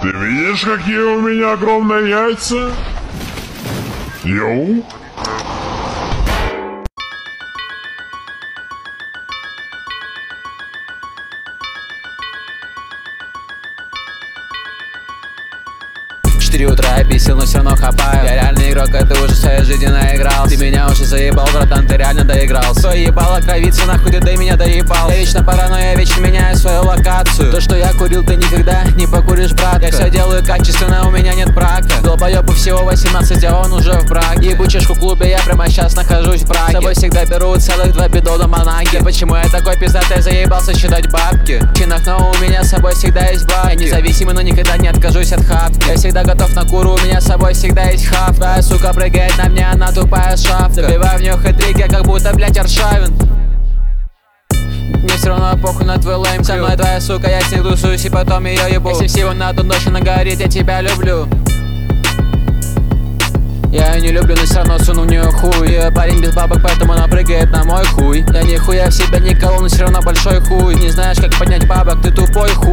Ты видишь, какие у меня огромные яйца? Йоу. В 4 утра я писал, но все равно хапаю. Я реальный игрок, а ты уже в своей жизни наиграл. Ты меня уже заебал, братан, ты реально доиграл. Свое ебало кровица, нахуй ты меня доебал. Я вечно паранойя, я вечно меняю свою локацию. То, что я курил, ты никогда не покуришь, брат. Я все делаю качественно, у меня нет брака. Долбоёбу всего 18, а он уже в браке. Ебучишку в клубе, я прямо сейчас нахожусь в браке. С собой всегда беру целых 2 бидона Монаки. Почему я такой пиздатый, заебался считать бабки? В чинах, но у меня с собой всегда есть бабки. Я независимый, но никогда не откажусь от хапки. Я всегда готов на куру, у меня с собой всегда есть хавка. Твоя сука прыгает на мне, она тупая шавка. Забиваю в нее хэт-трик, я как будто, блять, Аршавин. Мне все равно похуй на твой лайм. Со мной твоя сука, я с ней тусуюсь и потом ее ебу. Если всего на одну ночь она горит, я тебя люблю. Я ее не люблю, но все равно суну в нее хуй. Я парень без бабок, поэтому она прыгает на мой хуй. Я нихуя в себя не колол, но все равно большой хуй. Не знаешь, как поднять бабок, ты тупой хуй.